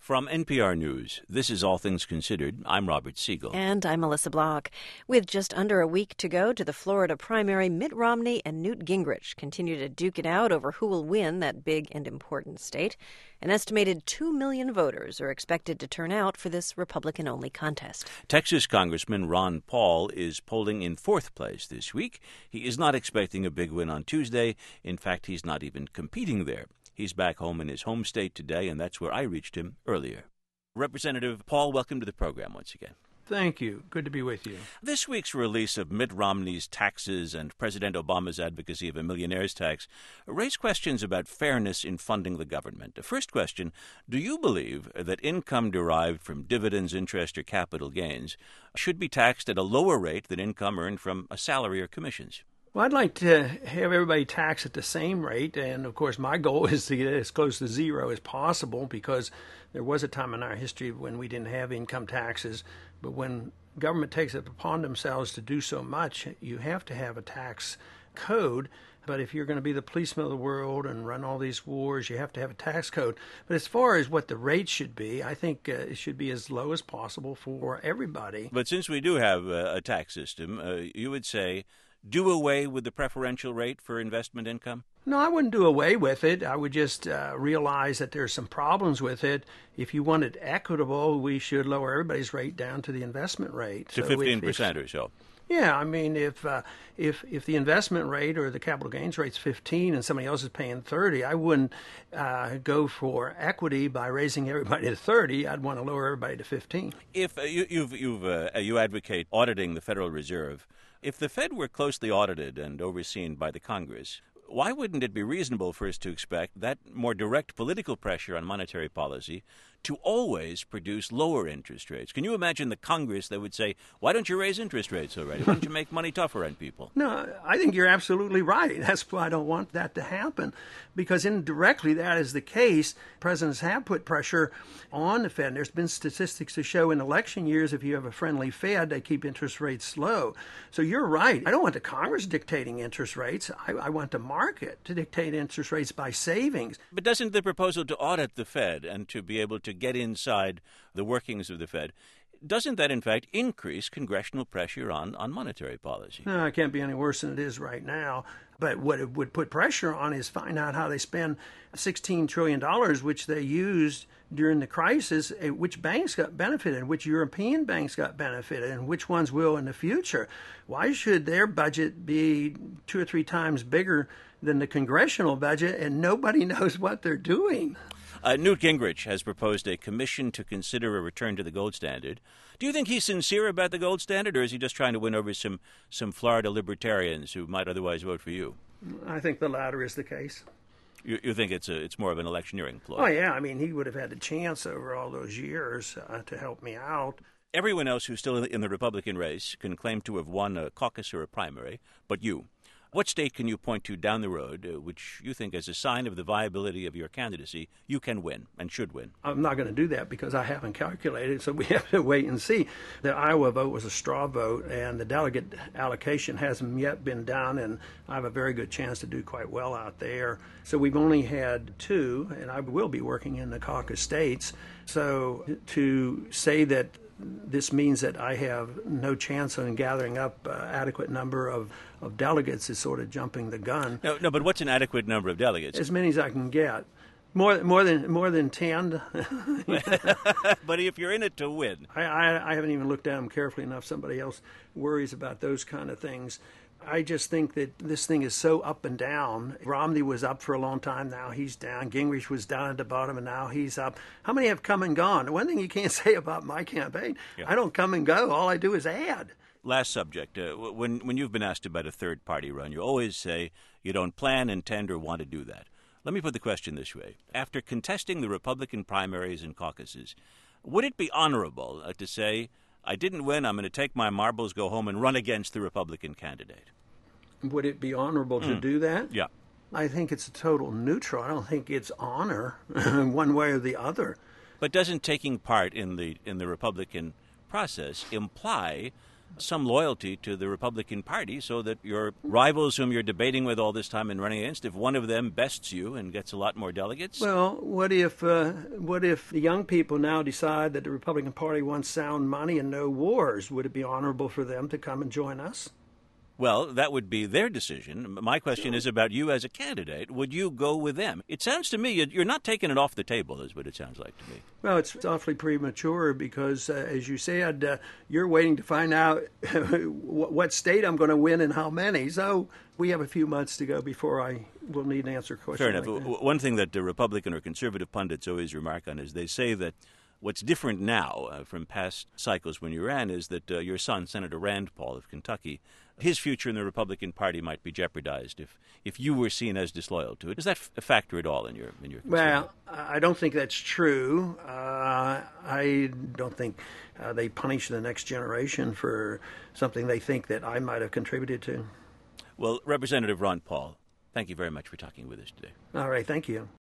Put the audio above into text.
From NPR News, this is All Things Considered. I'm Robert Siegel. And I'm Melissa Block. With just under a week to go to the Florida primary, Mitt Romney and Newt Gingrich continue to duke it out over who will win that big and important state. An estimated 2 million voters are expected to turn out for this Republican-only contest. Texas Congressman Ron Paul is polling in fourth place this week. He is not expecting a big win on Tuesday. In fact, he's not even competing there. He's back home in his home state today, and that's where I reached him earlier. Representative Paul, welcome to the program once again. Thank you. Good to be with you. This week's release of Mitt Romney's taxes and President Obama's advocacy of a millionaire's tax raised questions about fairness in funding the government. The first question, do you believe that income derived from dividends, interest, or capital gains should be taxed at a lower rate than income earned from a salary or commissions? Well, I'd like to have everybody taxed at the same rate, and of course my goal is to get as close to zero as possible, because there was a time in our history when we didn't have income taxes, but when government takes it upon themselves to do so much, you have to have a tax code. But if you're going to be the policeman of the world and run all these wars, you have to have a tax code. But as far as what the rate should be, I think it should be as low as possible for everybody. But since we do have a tax system, you would say do away with the preferential rate for investment income? No, I wouldn't do away with it. I would just realize that there's some problems with it. If you want it equitable, we should lower everybody's rate down to the investment rate. To 15% or so. Yeah, I mean, if the investment rate or the capital gains rate's 15 and somebody else is paying 30, I wouldn't go for equity by raising everybody to 30. I'd want to lower everybody to 15. If you advocate auditing the Federal Reserve, if the Fed were closely audited and overseen by the Congress, why wouldn't it be reasonable for us to expect that more direct political pressure on monetary policy to always produce lower interest rates? Can you imagine the Congress that would say, why don't you raise interest rates already? Why don't you make money tougher on people? No, I think you're absolutely right. That's why I don't want that to happen, because indirectly that is the case. Presidents have put pressure on the Fed. There's been statistics to show in election years, if you have a friendly Fed, they keep interest rates low. So you're right. I don't want the Congress dictating interest rates. I want the market to dictate interest rates by savings. But doesn't the proposal to audit the Fed and to be able to get inside the workings of the Fed, doesn't that in fact increase congressional pressure on monetary policy? No, it can't be any worse than it is right now. But what it would put pressure on is find out how they spend $16 trillion, which they used during the crisis, which banks got benefited, which European banks got benefited, and which ones will in the future. Why should their budget be 2 or 3 times bigger than the congressional budget, and nobody knows what they're doing? Newt Gingrich has proposed a commission to consider a return to the gold standard. Do you think he's sincere about the gold standard, or is he just trying to win over some Florida libertarians who might otherwise vote for you? I think the latter is the case. You think it's more of an electioneering ploy? Oh, yeah. I mean, he would have had a chance over all those years to help me out. Everyone else who's still in the Republican race can claim to have won a caucus or a primary, but you. What state can you point to down the road which you think as a sign of the viability of your candidacy you can win and should win? I'm not going to do that because I haven't calculated, so we have to wait and see. The Iowa vote was a straw vote, and the delegate allocation hasn't yet been done, and I have a very good chance to do quite well out there. So we've only had 2, and I will be working in the caucus states. So to say that this means that I have no chance on gathering up adequate number of delegates is sort of jumping the gun. No, but what's an adequate number of delegates? As many as I can get. More than 10. But if you're in it to win. I haven't even looked at them carefully enough. Somebody else worries about those kind of things. I just think that this thing is so up and down. Romney was up for a long time, now he's down. Gingrich was down at the bottom, and now he's up. How many have come and gone? One thing you can't say about my campaign, I don't come and go. All I do is add. Last subject. When you've been asked about a third-party run, you always say you don't plan, intend, or want to do that. Let me put the question this way. After contesting the Republican primaries and caucuses, would it be honorable to say, I didn't win, I'm going to take my marbles, go home, and run against the Republican candidate? Would it be honorable to do that? Yeah. I think it's a total neutral. I don't think it's honor one way or the other. But doesn't taking part in the Republican process imply some loyalty to the Republican Party so that your rivals whom you're debating with all this time and running against, if one of them bests you and gets a lot more delegates? Well, what if the young people now decide that the Republican Party wants sound money and no wars? Would it be honorable for them to come and join us? Well, that would be their decision. My question is about you as a candidate. Would you go with them? It sounds to me you're not taking it off the table, is what it sounds like to me. Well, it's awfully premature because, as you said, you're waiting to find out what state I'm going to win and how many. So we have a few months to go before I will need an answer question. Fair enough. Like One thing that the Republican or conservative pundits always remark on is they say that what's different now from past cycles when you ran is that your son, Senator Rand Paul of Kentucky, his future in the Republican Party might be jeopardized if you were seen as disloyal to it. Does that a factor at all in your concern? Well, I don't think that's true. I don't think they punish the next generation for something they think that I might have contributed to. Well, Representative Ron Paul, thank you very much for talking with us today. All right, thank you.